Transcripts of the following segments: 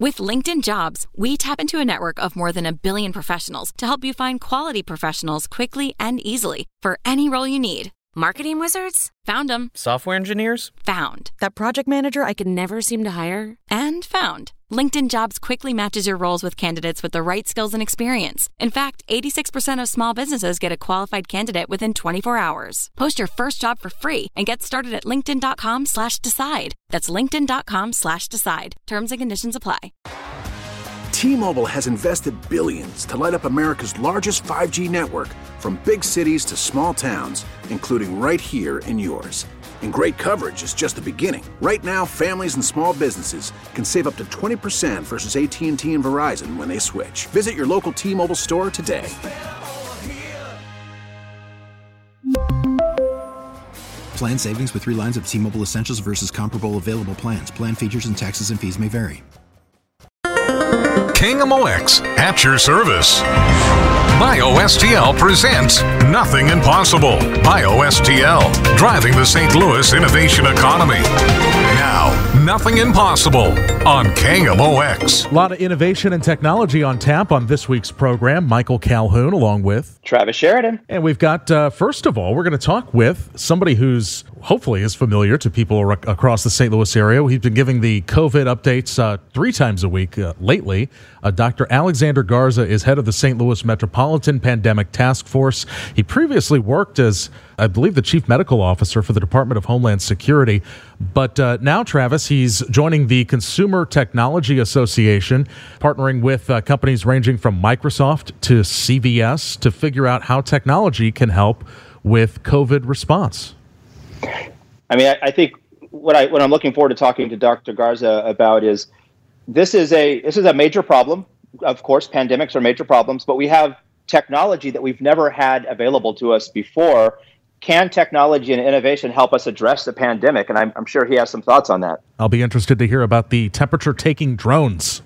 With LinkedIn Jobs, we tap into a network of more than 1 billion professionals to help you find quality professionals quickly and easily for any role you need. Marketing wizards? Found them. Software engineers? Found. That project manager I could never seem to hire? And found. LinkedIn Jobs quickly matches your roles with candidates with the right skills and experience. In fact, 86% of small businesses get a qualified candidate within 24 hours. Post your first job for free and get started at linkedin.com/decide. That's linkedin.com/decide. Terms and conditions apply. T-Mobile has invested billions to light up America's largest 5G network, from big cities to small towns, including right here in yours. And great coverage is just the beginning. Right now, families and small businesses can save up to 20% versus AT&T and Verizon when they switch. Visit your local T-Mobile store today. Plan savings with 3 lines of T-Mobile Essentials versus comparable available plans. Plan features and taxes and fees may vary. KMOX at your service. BioSTL presents Nothing Impossible. BioSTL, driving the St. Louis innovation economy. Now, Nothing Impossible on KMOX. A lot of innovation and technology on tap on this week's program. Michael Calhoun along with Travis Sheridan. And we've got, first of all, we're going to talk with somebody who's hopefully is familiar to people across the St. Louis area. He's been giving the COVID updates 3 times a week lately. Dr. Alexander Garza is head of the St. Louis Metropolitan Pandemic Task Force. He previously worked as, I believe, the chief medical officer for the Department of Homeland Security. But now, Travis, he's joining the Consumer Technology Association, partnering with companies ranging from Microsoft to CVS to figure out how technology can help with COVID response. I mean, I think what I'm looking forward to talking to Dr. Garza about is this is a major problem. Of course, pandemics are major problems, but we have technology that we've never had available to us before. Can technology and innovation help us address the pandemic? And I'm sure he has some thoughts on that. I'll be interested to hear about the temperature-taking drones.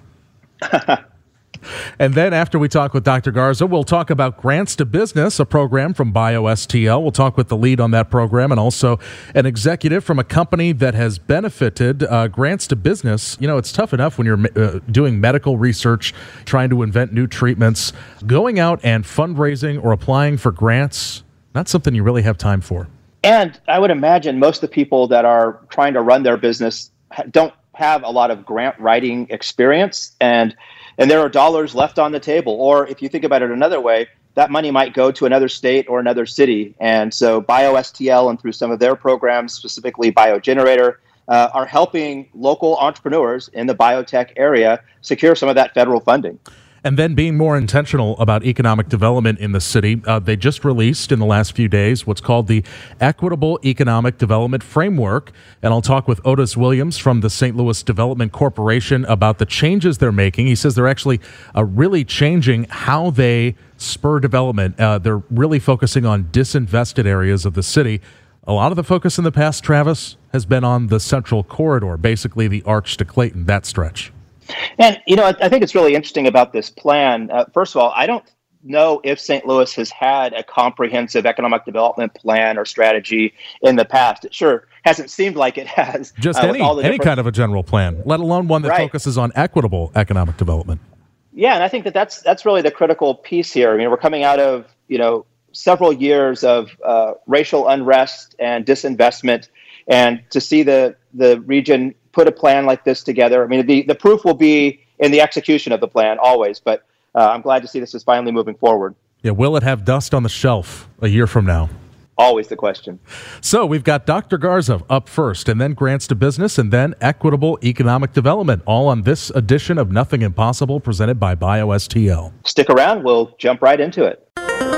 And then after we talk with Dr. Garza, we'll talk about Grants to Business, a program from BioSTL. We'll talk with the lead on that program and also an executive from a company that has benefited Grants to Business. You know, it's tough enough when you're doing medical research, trying to invent new treatments. Going out and fundraising or applying for grants, not something you really have time for. And I would imagine most of the people that are trying to run their business don't have a lot of grant writing experience, and there are dollars left on the table. Or if you think about it another way, that money might go to another state or another city. And so BioSTL, and through some of their programs, specifically BioGenerator, are helping local entrepreneurs in the biotech area secure some of that federal funding. And then being more intentional about economic development in the city. They just released in the last few days what's called the Equitable Economic Development Framework. And I'll talk with Otis Williams from the St. Louis Development Corporation about the changes they're making. He says they're actually really changing how they spur development. They're really focusing on disinvested areas of the city. A lot of the focus in the past, Travis, has been on the Central Corridor, basically the Arch to Clayton, that stretch. And, you know, I think it's really interesting about this plan. First of all, I don't know if St. Louis has had a comprehensive economic development plan or strategy in the past. It sure hasn't seemed like it has. Just any kind of a general plan, let alone one that focuses on equitable economic development. Yeah, and I think that's really the critical piece here. I mean, we're coming out of, several years of racial unrest and disinvestment, and to see the region put a plan like this together. I mean, the proof will be in the execution of the plan always, but I'm glad to see this is finally moving forward. Yeah, will it have dust on the shelf a year from now? Always the question. So we've got Dr. Garza up first, and then Grants to Business, and then Equitable Economic Development, all on this edition of Nothing Impossible, presented by BioSTL. Stick around. We'll jump right into it.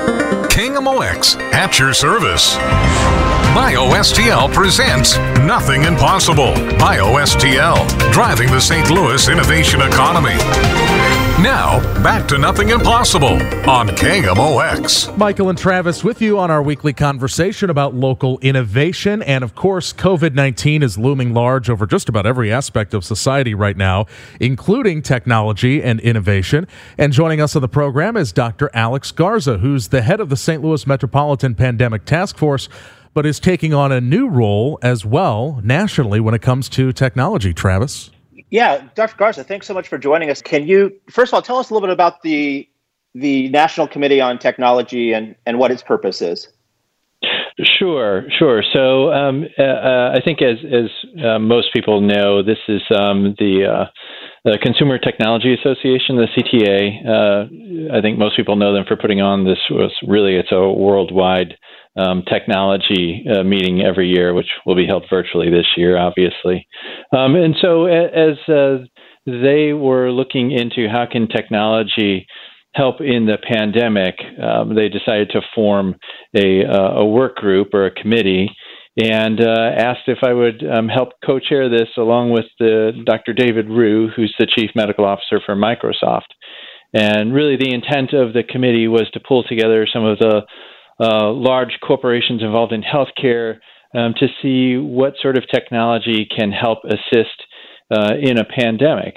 KMOX at your service. BioSTL presents Nothing Impossible. BioSTL, driving the St. Louis innovation economy. Now, back to Nothing Impossible on KMOX. Michael and Travis with you on our weekly conversation about local innovation. And of course, COVID-19 is looming large over just about every aspect of society right now, including technology and innovation. And joining us on the program is Dr. Alex Garza, who's the head of the St. Louis Metropolitan Pandemic Task Force, but is taking on a new role as well nationally when it comes to technology. Travis? Yeah, Dr. Garza, thanks so much for joining us. Can you, first of all, tell us a little bit about the National Committee on Technology and what its purpose is? Sure. So I think as most people know, this is the Consumer Technology Association, the CTA. I think most people know them for putting on this. It's a worldwide technology meeting every year, which will be held virtually this year, obviously. And so as they were looking into how can technology help in the pandemic, they decided to form a work group or a committee and asked if I would help co-chair this along with Dr. David Rue, who's the Chief Medical Officer for Microsoft. And really the intent of the committee was to pull together some of the large corporations involved in healthcare to see what sort of technology can help assist in a pandemic,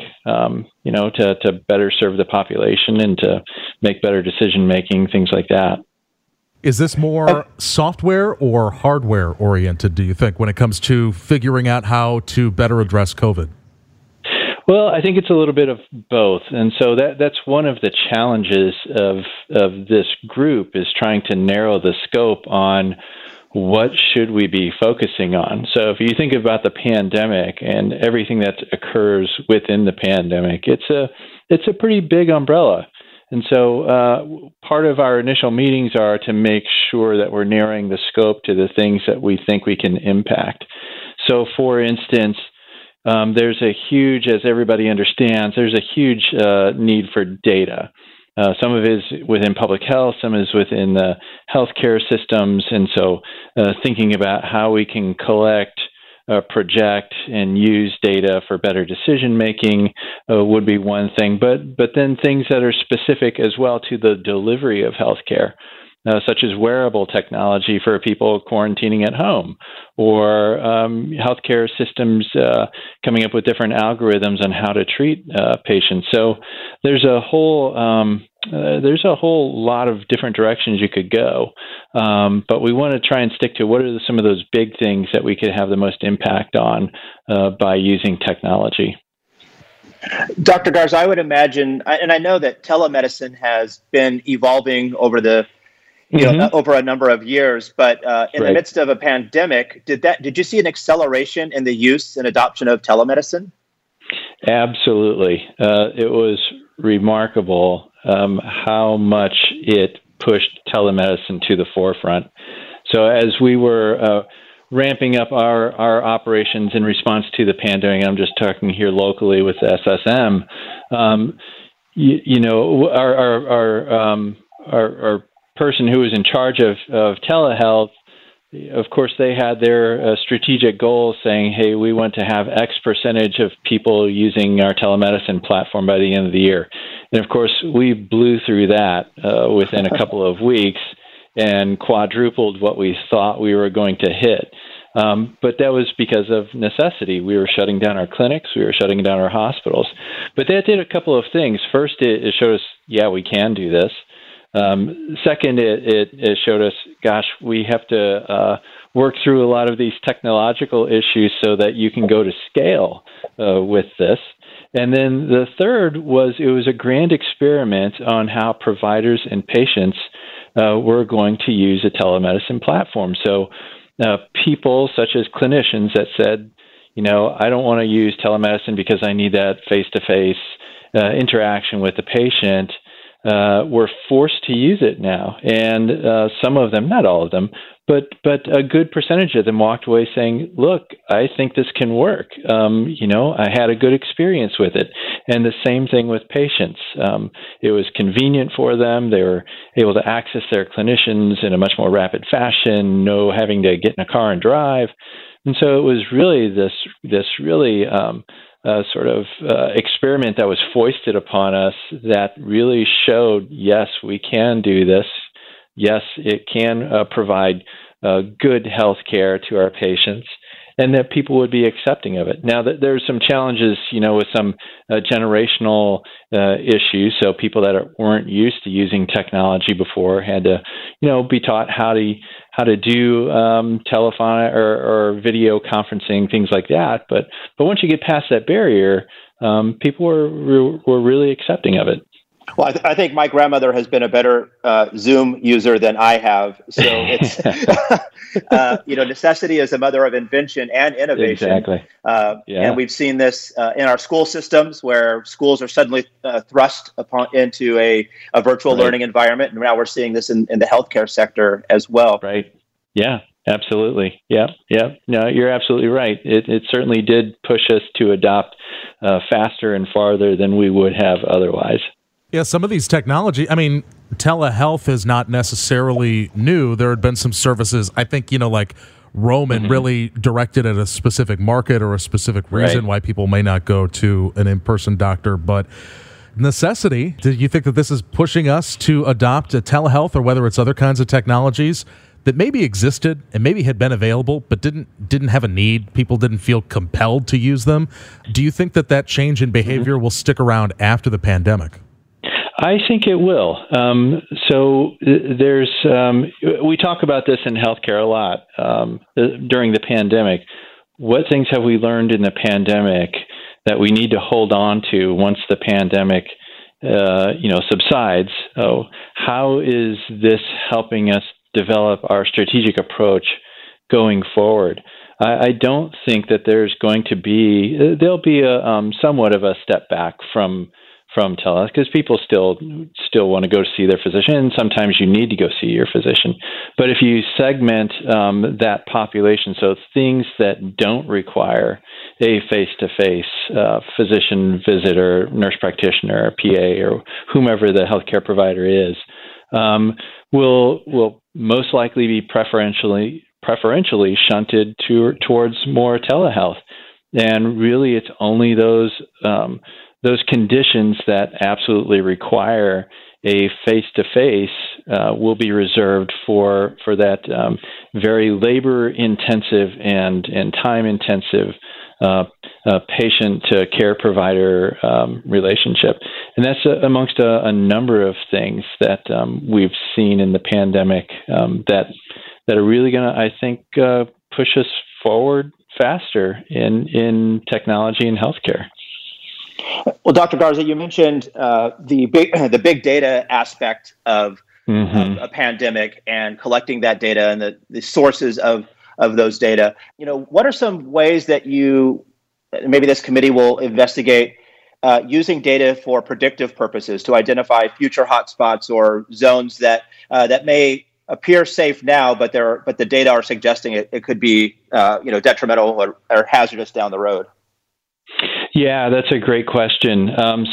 to better serve the population and to make better decision-making, things like that. Is this more software or hardware oriented, do you think, when it comes to figuring out how to better address COVID? Well, I think it's a little bit of both. And so that's one of the challenges of this group is trying to narrow the scope on what should we be focusing on. So if you think about the pandemic and everything that occurs within the pandemic, it's a pretty big umbrella. And so part of our initial meetings are to make sure that we're narrowing the scope to the things that we think we can impact. So, for instance, there's a huge, as everybody understands, there's a huge need for data. Some of it is within public health, some is within the healthcare systems. And so thinking about how we can collect, project, and use data for better decision-making would be one thing. But then things that are specific as well to the delivery of healthcare, such as wearable technology for people quarantining at home, or healthcare systems coming up with different algorithms on how to treat patients. So there's a whole lot of different directions you could go, but we want to try and stick to what are some of those big things that we could have the most impact on by using technology. Dr. Garza, I would imagine, and I know that telemedicine has been evolving over over a number of years, but in the midst of a pandemic, did you see an acceleration in the use and adoption of telemedicine? Absolutely. It was remarkable how much it pushed telemedicine to the forefront. So as we were ramping up our operations in response to the pandemic, I'm just talking here locally with SSM, our person who was in charge of telehealth, of course, they had their strategic goals saying, hey, we want to have X percentage of people using our telemedicine platform by the end of the year. And of course, we blew through that within a couple of weeks and quadrupled what we thought we were going to hit. But that was because of necessity. We were shutting down our clinics. We were shutting down our hospitals. But that did a couple of things. First, it showed us, yeah, we can do this. Second, it showed us, gosh, we have to work through a lot of these technological issues so that you can go to scale with this. And then the third was it was a grand experiment on how providers and patients were going to use a telemedicine platform. So people such as clinicians that said, I don't want to use telemedicine because I need that face-to-face interaction with the patient, were forced to use it now. And some of them, not all of them, but a good percentage of them walked away saying, look, I think this can work. I had a good experience with it. And the same thing with patients. It was convenient for them. They were able to access their clinicians in a much more rapid fashion, no having to get in a car and drive. And so it was really this really sort of experiment that was foisted upon us that really showed, yes, we can do this. Yes, it can provide good health care to our patients. and that people would be accepting of it. Now, there's some challenges, with some generational issues. So people that weren't used to using technology before had to, be taught how to do telephone or video conferencing, things like that. But once you get past that barrier, people were really accepting of it. Well, I think my grandmother has been a better Zoom user than I have. So it's, necessity is the mother of invention and innovation. Exactly. And we've seen this in our school systems where schools are suddenly thrust into a virtual learning environment. And now we're seeing this in the healthcare sector as well. Right. Yeah. Absolutely. Yeah. No, you're absolutely right. It certainly did push us to adopt faster and farther than we would have otherwise. Yeah, some of these technology, telehealth is not necessarily new. There had been some services, I think, like Roman really directed at a specific market or a specific reason why people may not go to an in-person doctor. But necessity, do you think that this is pushing us to adopt a telehealth, or whether it's other kinds of technologies that maybe existed and maybe had been available but didn't have a need? People didn't feel compelled to use them. Do you think that change in behavior will stick around after the pandemic? I think it will. We talk about this in healthcare a lot during the pandemic. What things have we learned in the pandemic that we need to hold on to once the pandemic, subsides? How is this helping us develop our strategic approach going forward? I don't think that there's going to be. There'll be somewhat of a step back from telehealth, because people still want to go see their physician, and sometimes you need to go see your physician. But if you segment that population, so things that don't require a face-to-face physician visit or nurse practitioner or PA or whomever the healthcare provider is, will most likely be preferentially shunted towards more telehealth. And really, it's only those conditions that absolutely require a face-to-face will be reserved for that very labor-intensive and time-intensive patient to care provider relationship. And that's amongst a number of things that we've seen in the pandemic that are really going to, I think, push us forward faster in technology and healthcare. Well, Dr. Garza, you mentioned the big data aspect of a pandemic and collecting that data and the sources of those data. What are some ways that maybe this committee will investigate using data for predictive purposes to identify future hotspots or zones that may appear safe now, but the data are suggesting it could be detrimental or hazardous down the road? Yeah, that's a great question.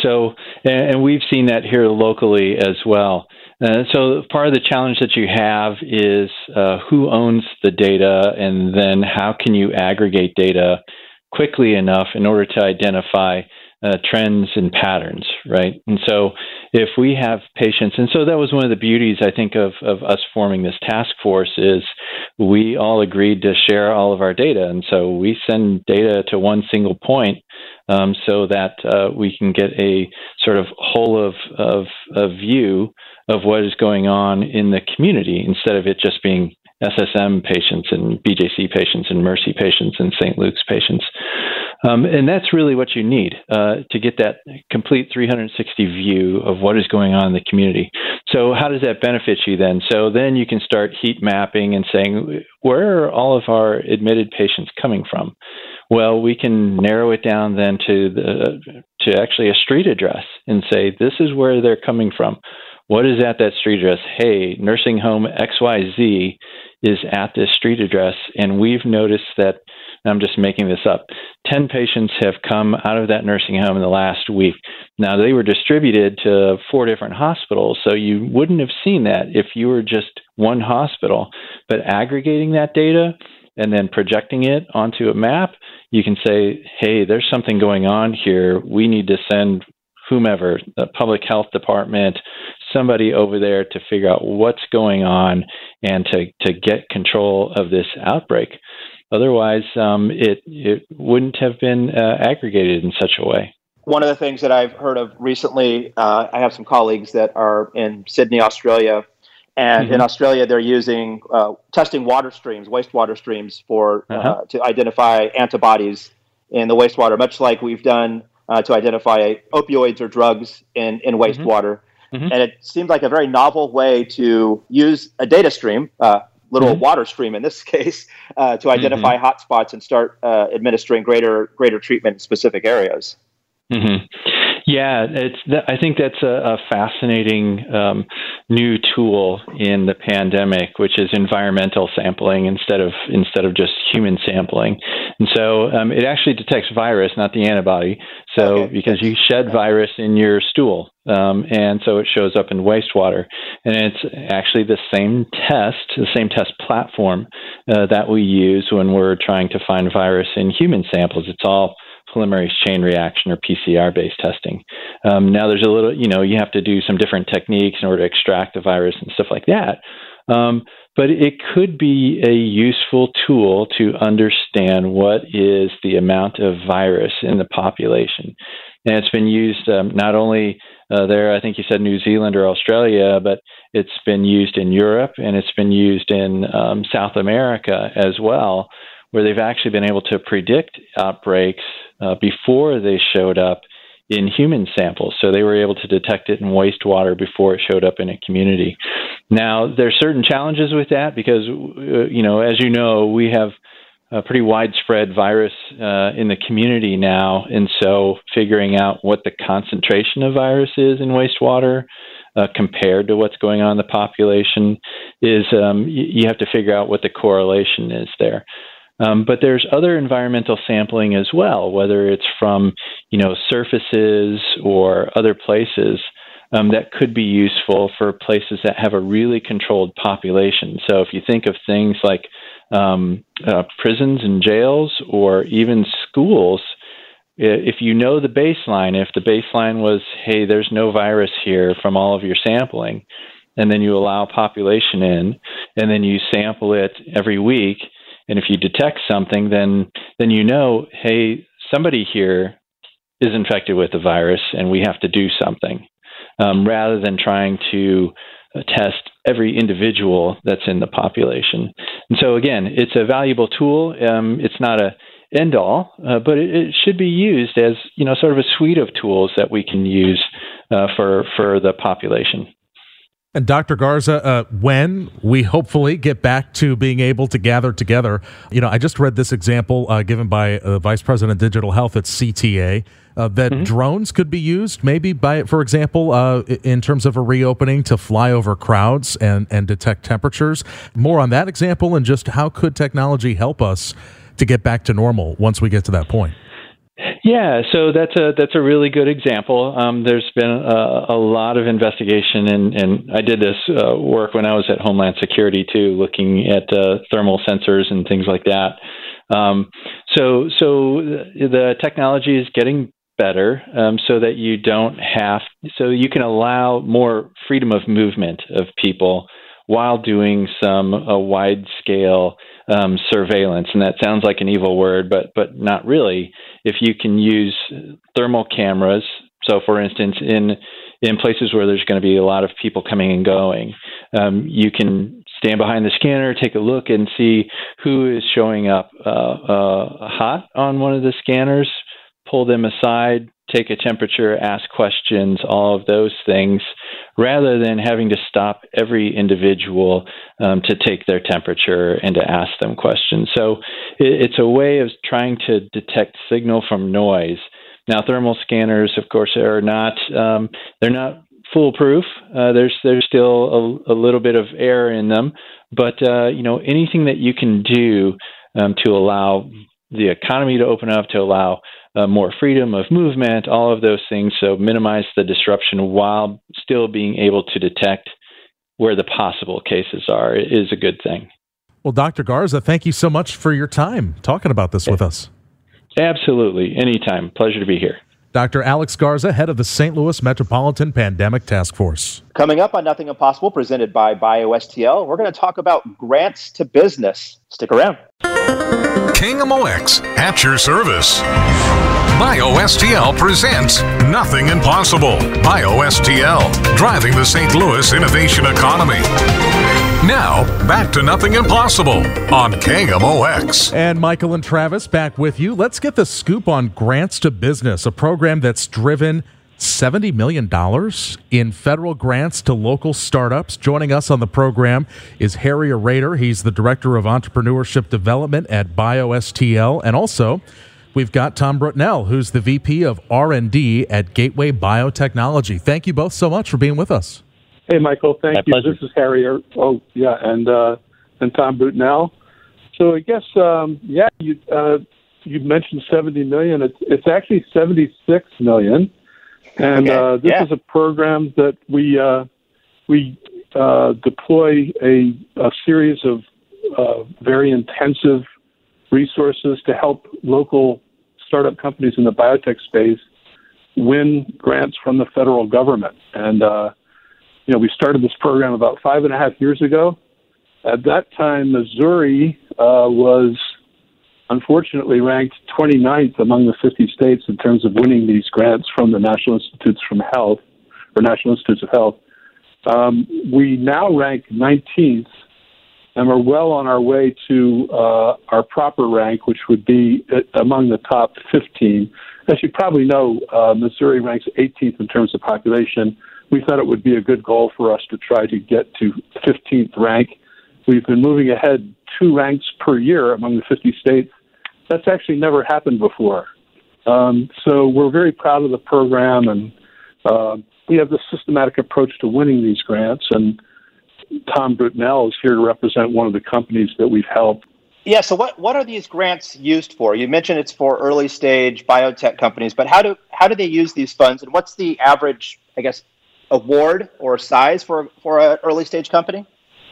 And we've seen that here locally as well. So part of the challenge that you have is who owns the data, and then how can you aggregate data quickly enough in order to identify trends and patterns, right? And so if we have patients, and so that was one of the beauties, I think, of us forming this task force, is we all agreed to share all of our data. And so we send data to one single point so that we can get a sort of whole of view of what is going on in the community, instead of it just being SSM patients and BJC patients and Mercy patients and St. Luke's patients. And that's really what you need to get that complete 360 view of what is going on in the community. So how does that benefit you then? So then you can start heat mapping and saying, where are all of our admitted patients coming from? Well, we can narrow it down then to actually a street address and say, this is where they're coming from. What is at that street address? Hey, nursing home XYZ is at this street address, and we've noticed that, I'm just making this up, 10 patients have come out of that nursing home in the last week. Now, they were distributed to 4 different hospitals, so you wouldn't have seen that if you were just one hospital. But aggregating that data and then projecting it onto a map, you can say, hey, there's something going on here. We need to send whomever, the public health department, somebody over there to figure out what's going on and to get control of this outbreak. Otherwise, it wouldn't have been aggregated in such a way. One of the things that I've heard of recently, I have some colleagues that are in Sydney, Australia, and in Australia they're using testing water streams, wastewater streams, for to identify antibodies in the wastewater, much like we've done to identify opioids or drugs in wastewater. And it seems like a very novel way to use a data stream, literal water stream in this case, to identify hotspots and start administering greater treatment in specific areas. Yeah, I think that's a fascinating new tool in the pandemic, which is environmental sampling instead of just human sampling. And so it actually detects virus, not the antibody. So because you shed virus in your stool, and so it shows up in wastewater, and it's actually the same test platform that we use when we're trying to find virus in human samples. It's all polymerase chain reaction or PCR-based testing. Now there's a little, you have to do some different techniques in order to extract the virus and stuff like that. But it could be a useful tool to understand what is the amount of virus in the population. And it's been used not only there, I think you said New Zealand or Australia, but it's been used in Europe and it's been used in South America as well, where they've actually been able to predict outbreaks before they showed up in human samples. So they were able to detect it in wastewater before it showed up in a community. Now, there are certain challenges with that because, as you know, we have a pretty widespread virus in the community now. And so figuring out what the concentration of virus is in wastewater compared to what's going on in the population is you have to figure out what the correlation is there. But there's other environmental sampling as well, whether it's from, surfaces or other places that could be useful for places that have a really controlled population. So if you think of things like prisons and jails or even schools, if you know the baseline, if the baseline was, hey, there's no virus here from all of your sampling, and then you allow population in, and then you sample it every week, and if you detect something, then hey, somebody here is infected with the virus, and we have to do something, rather than trying to test every individual that's in the population. And so, again, it's a valuable tool. It's not a end all, but it should be used as sort of a suite of tools that we can use for the population. And Dr. Garza, when we hopefully get back to being able to gather together, I just read this example given by Vice President of Digital Health at CTA that drones could be used, maybe for example, in terms of a reopening to fly over crowds and detect temperatures. More on that example and just how could technology help us to get back to normal once we get to that point? Yeah, so that's a really good example. There's been a lot of investigation, and I did this work when I was at Homeland Security too, looking at thermal sensors and things like that. So the technology is getting better, so that you you can allow more freedom of movement of people while doing some wide scale surveillance. And that sounds like an evil word, but not really. If you can use thermal cameras, so for instance, in places where there's going to be a lot of people coming and going, you can stand behind the scanner, take a look and see who is showing up hot on one of the scanners, pull them aside, take a temperature, ask questions, all of those things, rather than having to stop every individual to take their temperature and to ask them questions. So it's a way of trying to detect signal from noise. Now, thermal scanners, of course, are not they're not foolproof. There's still a little bit of error in them, but anything that you can do to allow the economy to open up, to allow more freedom of movement, all of those things, so minimize the disruption while still being able to detect where the possible cases are, is a good thing. Well, Dr. Garza, thank you so much for your time talking about this with us. Absolutely. Anytime. Pleasure to be here. Dr. Alex Garza, head of the St. Louis Metropolitan Pandemic Task Force. Coming up on Nothing Impossible, presented by BioSTL, we're going to talk about grants to business. Stick around. KMOX at your service. BioSTL presents Nothing Impossible. BioSTL, driving the St. Louis innovation economy. Now, back to Nothing Impossible on KMOX. And Michael and Travis back with you. Let's get the scoop on Grants to Business, a program that's driven $70 million in federal grants to local startups. Joining us on the program is Harry Rader. He's the Director of Entrepreneurship Development at BioSTL. And also, we've got Tom Brutnell, who's the VP of R&D at Gateway Biotechnology. Thank you both so much for being with us. Hey, Michael. Thank My you. pleasure. This is Harry. And Tom Brutnell. So I guess, you mentioned $70 million. It's actually $76 million. And this is a program that we deploy a series of very intensive resources to help local startup companies in the biotech space win grants from the federal government. And, we started this program about 5.5 years ago. At that time, Missouri was unfortunately ranked 29th among the 50 states in terms of winning these grants from the National Institutes of Health. We now rank 19th, and we're well on our way to our proper rank, which would be among the top 15. As you probably know, Missouri ranks 18th in terms of population. We thought it would be a good goal for us to try to get to 15th rank. We've been moving ahead 2 ranks per year among the 50 states. That's actually never happened before. So we're very proud of the program, and we have this systematic approach to winning these grants. And Tom Brutnell is here to represent one of the companies that we've helped. Yeah, so what are these grants used for? You mentioned it's for early stage biotech companies, but how do they use these funds, and what's the average, I guess, award or size for an early stage company?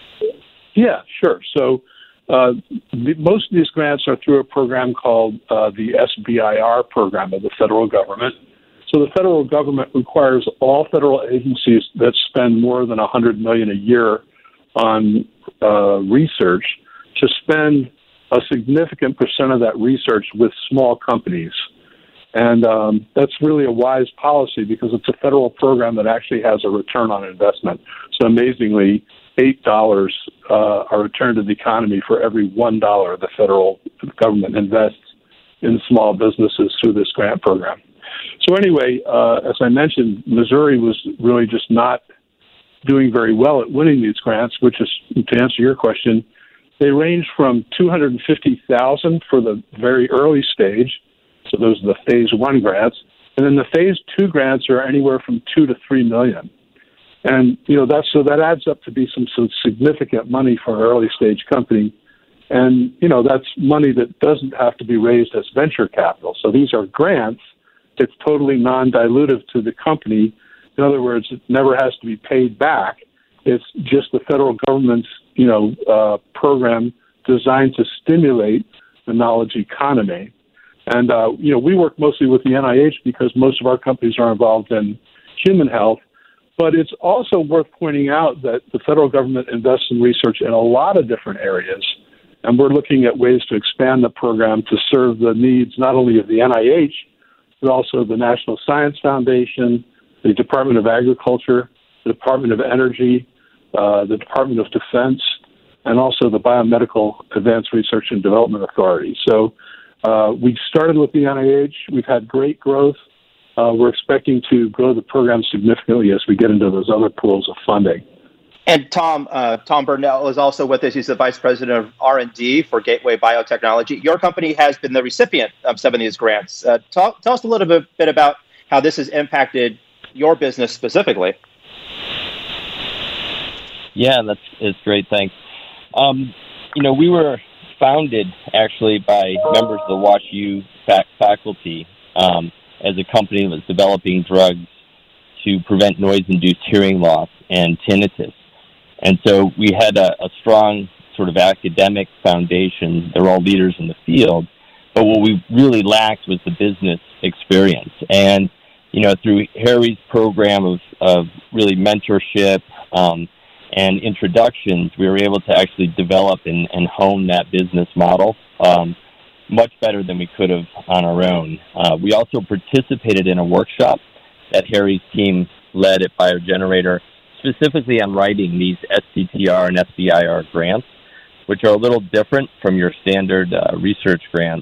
Yeah, sure. So most of these grants are through a program called the SBIR program of the federal government. So the federal government requires all federal agencies that spend more than $100 million a year on research to spend a significant percent of that research with small companies. And that's really a wise policy because it's a federal program that actually has a return on investment. So amazingly, $8 are returned to the economy for every $1 the federal government invests in small businesses through this grant program. So anyway, as I mentioned, Missouri was really just not doing very well at winning these grants, which is, to answer your question, they range from $250,000 for the very early stage. So those are the phase 1 grants. And then the phase 2 grants are anywhere from $2 to $3 million. And, that adds up to be some significant money for an early stage company. And, that's money that doesn't have to be raised as venture capital. So these are grants. It's totally non-dilutive to the company. In other words, it never has to be paid back. It's just the federal government's, program designed to stimulate the knowledge economy. And, we work mostly with the NIH because most of our companies are involved in human health. But it's also worth pointing out that the federal government invests in research in a lot of different areas. And we're looking at ways to expand the program to serve the needs not only of the NIH, but also the National Science Foundation, the Department of Agriculture, the Department of Energy, the Department of Defense, and also the Biomedical Advanced Research and Development Authority. So we started with the NIH. We've had great growth. We're expecting to grow the program significantly as we get into those other pools of funding. And Tom Brutnell is also with us. He's the Vice President of R&D for Gateway Biotechnology. Your company has been the recipient of some of these grants. Tell us a little bit about how this has impacted your business specifically. Yeah, it's great. Thanks. We were founded actually by members of the WashU faculty as a company that was developing drugs to prevent noise-induced hearing loss and tinnitus. And so we had a strong sort of academic foundation. They're all leaders in the field. But what we really lacked was the business experience. And, through Harry's program of really mentorship and introductions, we were able to actually develop and hone that business model much better than we could have on our own. We also participated in a workshop that Harry's team led at BioGenerator, specifically on writing these STTR and SBIR grants, which are a little different from your standard research grants.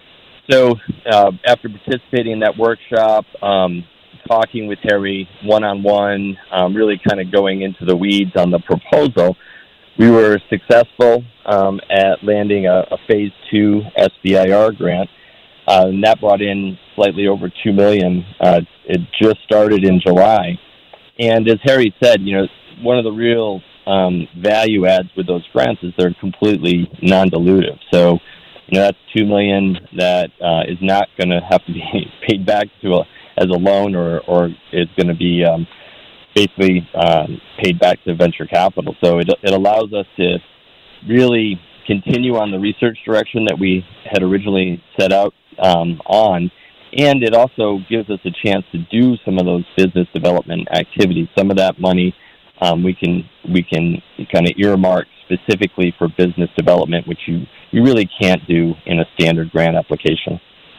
So after participating in that workshop, talking with Harry one-on-one, really kind of going into the weeds on the proposal, we were successful at landing a Phase 2 SBIR grant, and that brought in slightly over $2 million. It just started in July. And as Harry said, one of the real value adds with those grants is they're completely non-dilutive. So, that's $2 million that is not going to have to be paid back as a loan or is going to be basically paid back to venture capital. So it allows us to really continue on the research direction that we had originally set out on, and it also gives us a chance to do some of those business development activities. Some of that money we can kind of earmark specifically for business development, which you really can't do in a standard grant application.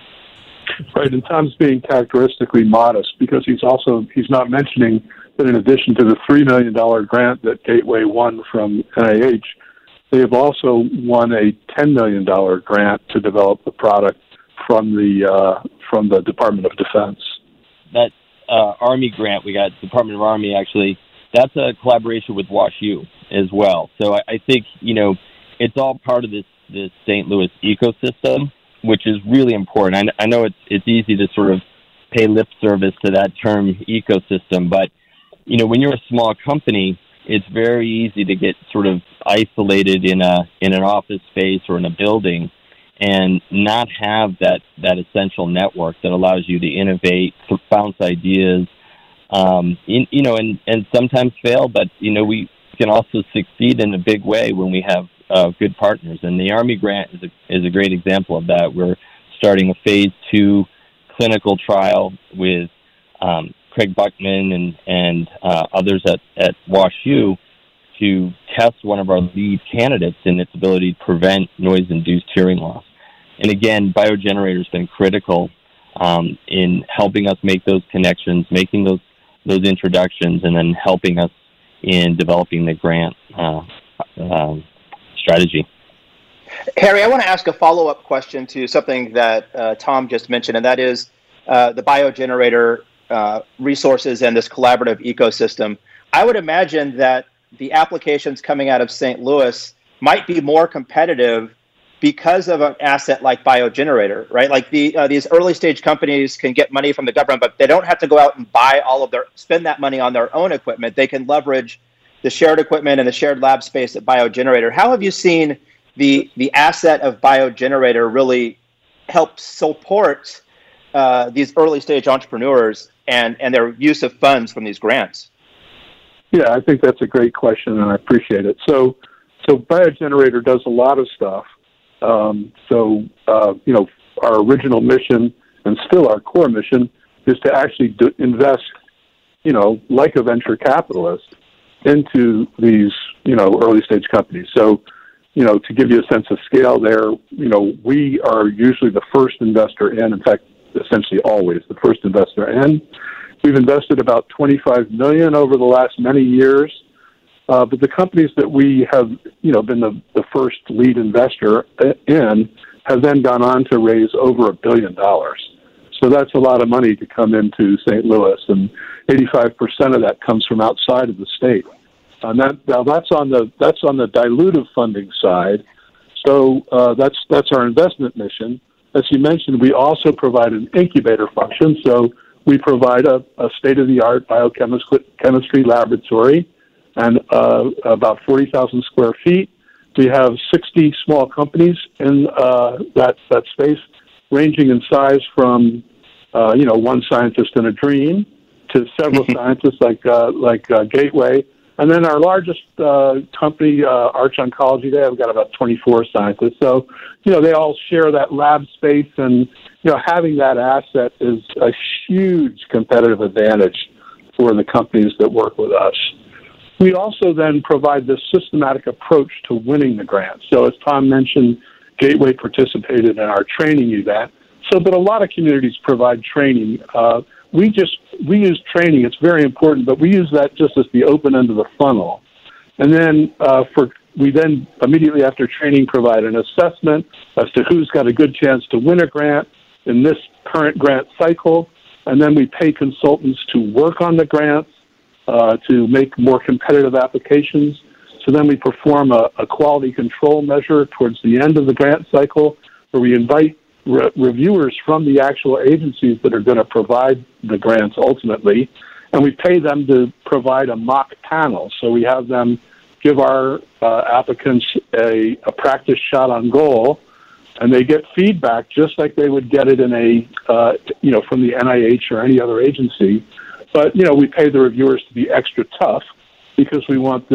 Right, and Tom's being characteristically modest because he's not mentioning that in addition to the $3 million grant that Gateway won from NIH, they have also won a $10 million grant to develop the product from the Department of Defense. That Army grant we got, Department of Army actually, that's a collaboration with WashU as well. So I think, it's all part of this St. Louis ecosystem, which is really important. I know it's easy to sort of pay lip service to that term ecosystem, but, when you're a small company, it's very easy to get sort of isolated in an office space or in a building and not have that essential network that allows you to innovate, to bounce ideas, and sometimes fail, but, we can also succeed in a big way when we have good partners. And the Army grant is a great example of that. We're starting a Phase 2 clinical trial with Craig Buckman and others at WashU to test one of our lead candidates in its ability to prevent noise-induced hearing loss. And again, BioGenerator has been critical in helping us make those connections, making those introductions, and then helping us in developing the grant strategy. Harry, I want to ask a follow-up question to something that Tom just mentioned, and that is the BioGenerator resources and this collaborative ecosystem. I would imagine that the applications coming out of St. Louis might be more competitive because of an asset like BioGenerator, right? Like these early stage companies can get money from the government, but they don't have to go out and spend that money on their own equipment. They can leverage the shared equipment and the shared lab space at BioGenerator. How have you seen the asset of BioGenerator really help support these early stage entrepreneurs and their use of funds from these grants? Yeah, I think that's a great question, and I appreciate it. So BioGenerator does a lot of stuff. Our original mission and still our core mission is to actually invest, like a venture capitalist into these, early stage companies. So, to give you a sense of scale there, we are usually the first investor in fact, essentially always the first investor in. We've invested about $25 million over the last many years. But the companies that we have, been the first lead investor in have then gone on to raise over $1 billion. So that's a lot of money to come into St. Louis, and 85% of that comes from outside of the state. And that's on the dilutive funding side. So that's our investment mission. As you mentioned, we also provide an incubator function. So we provide a state-of-the-art biochemistry laboratory and about 40,000 square feet. We have 60 small companies in that space, ranging in size from one scientist in a dream to several scientists like Gateway And then our largest company, Arch Oncology, they have got about 24 scientists. So, they all share that lab space, and, having that asset is a huge competitive advantage for the companies that work with us. We also then provide this systematic approach to winning the grant. So as Tom mentioned, Gateway participated in our training event. But a lot of communities provide training. We use training. It's very important, but we use that just as the open end of the funnel. And then we then immediately after training provide an assessment as to who's got a good chance to win a grant in this current grant cycle. And then we pay consultants to work on the grants to make more competitive applications. So then we perform a quality control measure towards the end of the grant cycle, where we invite reviewers from the actual agencies that are going to provide the grants ultimately, and we pay them to provide a mock panel. So we have them give our applicants a practice shot on goal, and they get feedback just like they would get it in from the NIH or any other agency. But, we pay the reviewers to be extra tough because we want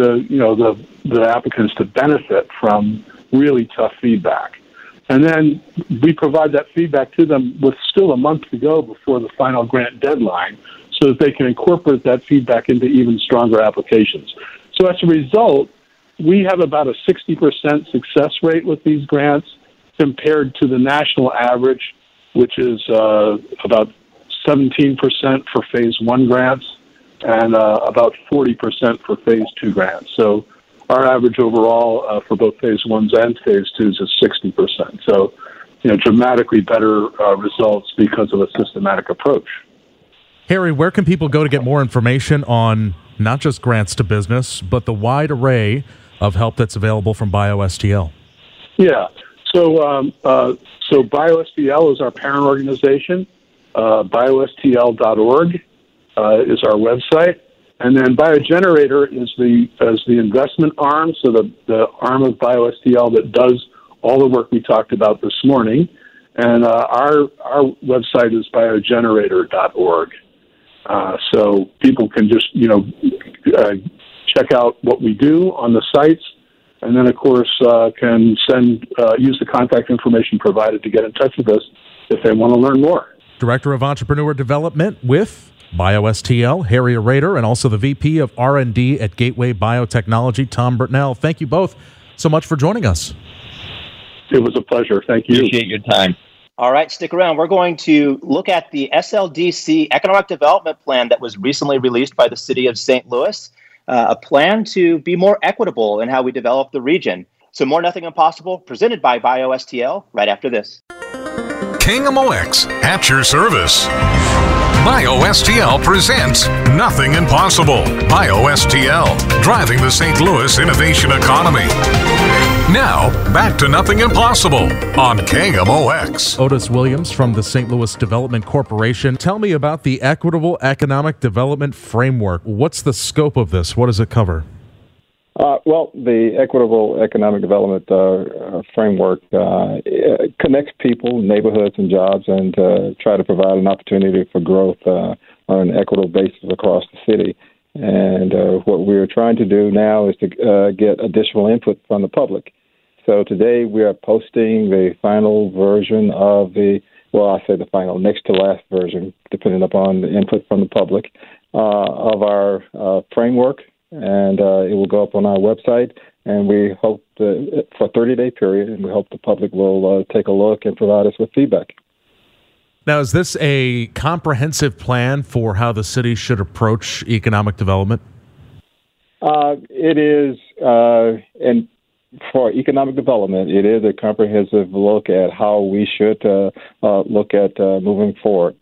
the applicants to benefit from really tough feedback. And then we provide that feedback to them with still a month to go before the final grant deadline so that they can incorporate that feedback into even stronger applications. So as a result, we have about a 60% success rate with these grants compared to the national average, which is about 17% for phase 1 grants and about 40% for phase 2 grants. So our average overall for both phase 1s and phase 2s is 60%. So, dramatically better results because of a systematic approach. Harry, where can people go to get more information on not just grants to business, but the wide array of help that's available from BioSTL? Yeah. So BioSTL is our parent organization. BioSTL.org is our website. And then BioGenerator is the investment arm, so the arm of BioSTL that does all the work we talked about this morning. And our website is biogenerator.org. So people can just, check out what we do on the sites, and then, of course, can use the contact information provided to get in touch with us if they want to learn more. Director of Entrepreneur Development with BioSTL, Harry Rader, and also the VP of R&D at Gateway Biotechnology, Tom Britnell. Thank you both so much for joining us. It was a pleasure. Thank you. Appreciate your time. All right, stick around. We're going to look at the SLDC Economic Development Plan that was recently released by the city of St. Louis, a plan to be more equitable in how we develop the region. So more Nothing Impossible, presented by BioSTL, right after this. KMOX at your service. BioSTL presents Nothing Impossible. BioSTL, driving the St. Louis innovation economy. Now, back to Nothing Impossible on KMOX. Otis Williams from the St. Louis Development Corporation. Tell me about the Equitable Economic Development Framework. What's the scope of this? What does it cover? Well, the Equitable Economic Development Framework connects people, neighborhoods, and jobs, and try to provide an opportunity for growth on an equitable basis across the city. And what we're trying to do now is to get additional input from the public. So today we are posting the final version of the final, next to last version, depending upon the input from the public, of our framework. And it will go up on our website, and we hope for a 30-day period, and we hope the public will take a look and provide us with feedback. Now, is this a comprehensive plan for how the city should approach economic development? It is, and for economic development, it is a comprehensive look at how we should look at moving forward.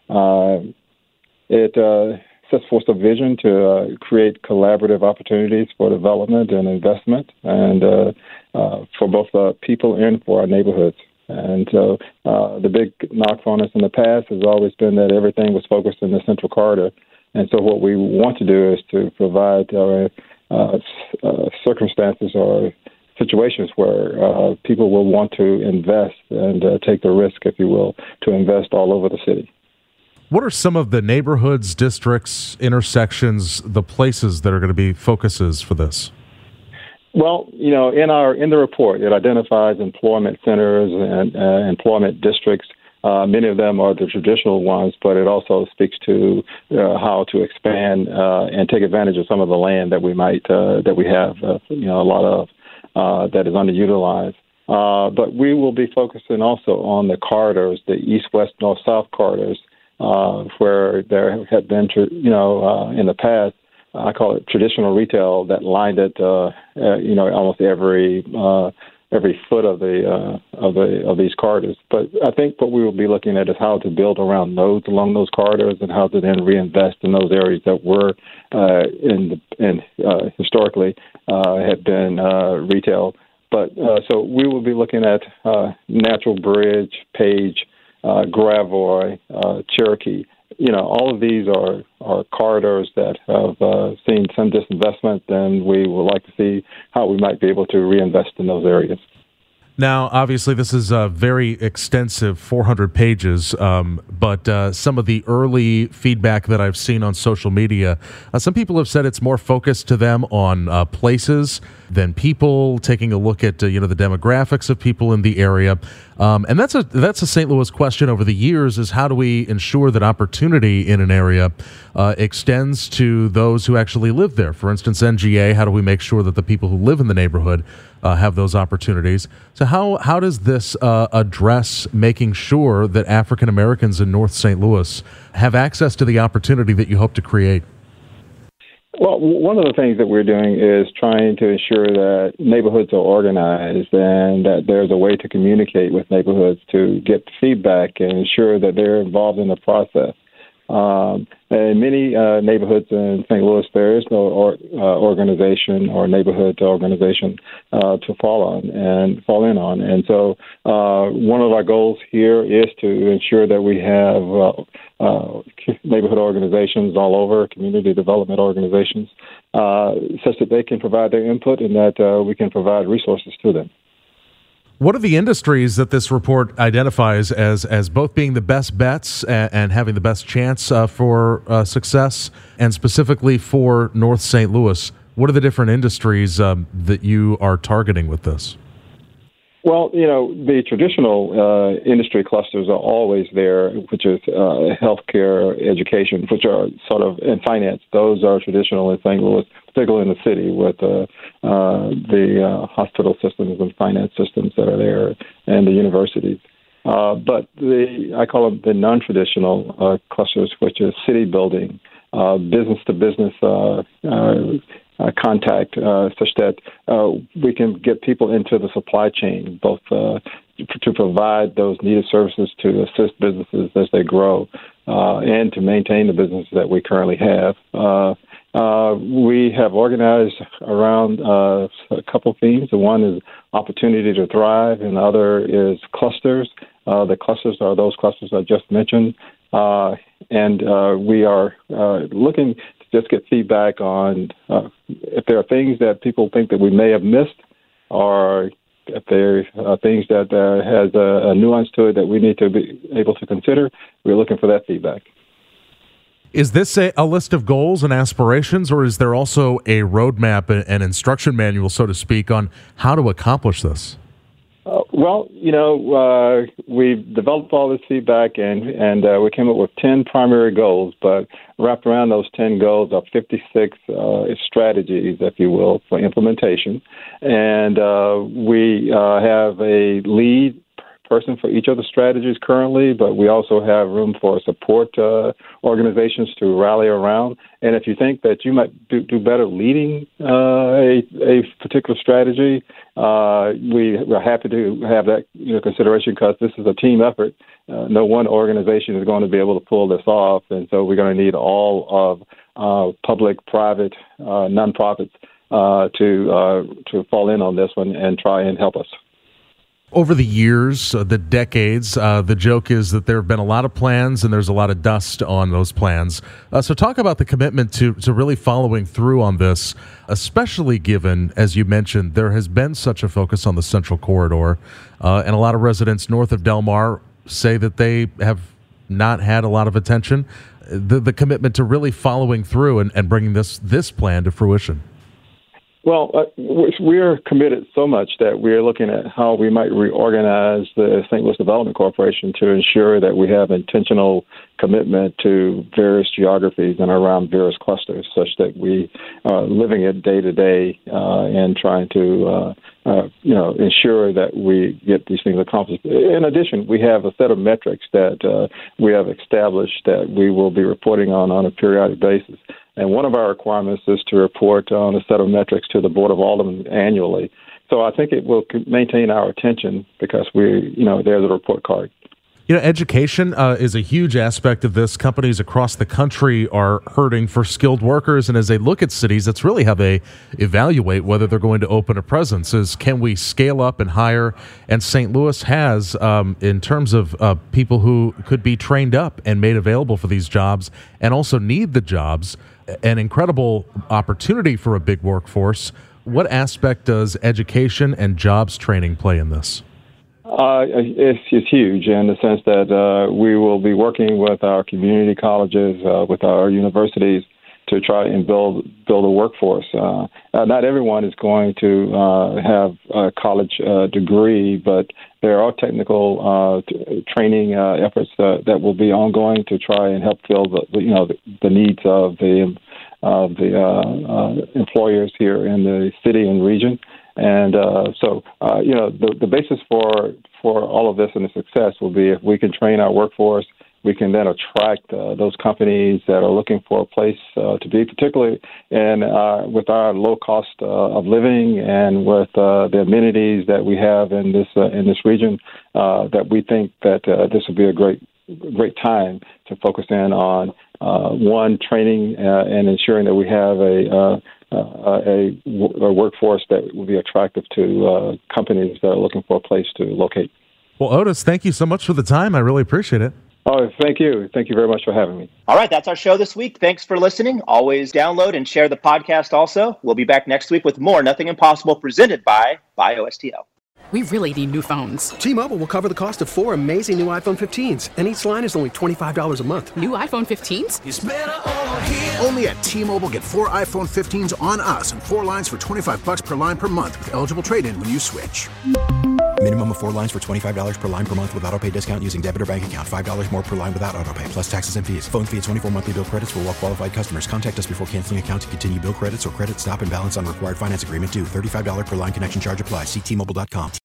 It sets forth a vision to create collaborative opportunities for development and investment, and for both people and for our neighborhoods. And so the big knock on us in the past has always been that everything was focused in the Central Corridor. And so what we want to do is to provide circumstances or situations where people will want to invest and take the risk, if you will, to invest all over the city. What are some of the neighborhoods, districts, intersections, the places that are going to be focuses for this? Well, in the report, it identifies employment centers and employment districts. Many of them are the traditional ones, but it also speaks to how to expand and take advantage of some of the land that we have a lot of that is underutilized. But we will be focusing also on the corridors, the east, west, north, south corridors, where there had been, in the past, I call it traditional retail that lined it, almost every foot of these corridors. But I think what we will be looking at is how to build around nodes along those corridors and how to then reinvest in those areas that were historically had been retail. But so we will be looking at Natural Bridge, Page, Gravois, Cherokee. All of these are corridors that have seen some disinvestment, and we would like to see how we might be able to reinvest in those areas. Now, obviously, this is a very extensive 400 pages, but some of the early feedback that I've seen on social media, some people have said it's more focused to them on places than people, taking a look at the demographics of people in the area. And that's a St. Louis question over the years, is how do we ensure that opportunity in an area extends to those who actually live there? For instance, NGA, how do we make sure that the people who live in the neighborhood have those opportunities? So how does this address making sure that African Americans in North St. Louis have access to the opportunity that you hope to create? Well, one of the things that we're doing is trying to ensure that neighborhoods are organized and that there's a way to communicate with neighborhoods to get feedback and ensure that they're involved in the process. In many neighborhoods in St. Louis, there is no organization or neighborhood organization to fall in on. And so one of our goals here is to ensure that we have neighborhood organizations all over, community development organizations, such that they can provide their input and that we can provide resources to them. What are the industries that this report identifies as both being the best bets and having the best chance for success, and specifically for North St. Louis? What are the different industries that you are targeting with this? Well, the traditional industry clusters are always there, which is healthcare, education, which are sort of, and finance. Those are traditional in St. Louis, particularly in the city with the hospital systems and finance systems that are there and the universities. But I call them the non-traditional clusters, which is city building, business-to-business contact, such that we can get people into the supply chain, both to provide those needed services to assist businesses as they grow and to maintain the businesses that we currently have. We have organized around a couple themes. The one is opportunity to thrive, and the other is clusters. The clusters are those clusters I just mentioned. And we are looking to just get feedback on if there are things that people think that we may have missed, or if there are things that has a nuance to it that we need to be able to consider. We're looking for that feedback. Is this a list of goals and aspirations, or is there also a roadmap, an instruction manual, so to speak, on how to accomplish this? Well, we've developed all this feedback, and we came up with 10 primary goals, but wrapped around those 10 goals are 56 strategies, if you will, for implementation. And we have a lead person for each of the strategies currently, but we also have room for support organizations to rally around. And if you think that you might do better leading a particular strategy, we're happy to have that consideration, because this is a team effort. No one organization is going to be able to pull this off, and so we're going to need all of public, private, nonprofits to fall in on this one and try and help us. Over the years, the decades, the joke is that there have been a lot of plans and there's a lot of dust on those plans. So talk about the commitment to really following through on this, especially given, as you mentioned, there has been such a focus on the Central Corridor. And a lot of residents north of Del Mar say that they have not had a lot of attention. The commitment to really following through and bringing this plan to fruition. Well, we're committed so much that we're looking at how we might reorganize the St. Louis Development Corporation to ensure that we have intentional commitment to various geographies and around various clusters, such that we are living it day to day and trying to ensure that we get these things accomplished. In addition, we have a set of metrics that we have established that we will be reporting on a periodic basis. And one of our requirements is to report on a set of metrics to the Board of Aldermen annually. So I think it will maintain our attention because there's a report card. Education is a huge aspect of this. Companies across the country are hurting for skilled workers, and as they look at cities, that's really how they evaluate whether they're going to open a presence, is can we scale up and hire? And St. Louis has, in terms of people who could be trained up and made available for these jobs and also need the jobs, an incredible opportunity for a big workforce. What aspect does education and jobs training play in this? It's huge in the sense that we will be working with our community colleges, with our universities to try and build a workforce. Not everyone is going to have a college degree, but there are technical training efforts that will be ongoing to try and help fill the needs of the employers here in the city and region. And the basis for all of this and the success will be if we can train our workforce, we can then attract those companies that are looking for a place to be, particularly with our low cost of living and with the amenities that we have in this region. That we think that this will be a great time to focus in on training and ensuring that we have a workforce that will be attractive to companies that are looking for a place to locate. Well, Otis, thank you so much for the time. I really appreciate it. Oh, thank you. Thank you very much for having me. All right, that's our show this week. Thanks for listening. Always download and share the podcast also. We'll be back next week with more Nothing Impossible presented by OSTL. We really need new phones. T-Mobile will cover the cost of 4 amazing new iPhone 15s, and each line is only $25 a month. New iPhone 15s? It's better over here. Only at T-Mobile, get 4 iPhone 15s on us and 4 lines for $25 per line per month with eligible trade-in when you switch. Minimum of 4 lines for $25 per line per month with autopay discount using debit or bank account. $5 more per line without autopay, plus taxes and fees. Phone fee at 24 monthly bill credits for well-qualified customers. Contact us before canceling account to continue bill credits or credit stop and balance on required finance agreement due. $35 per line connection charge applies. See T-Mobile.com.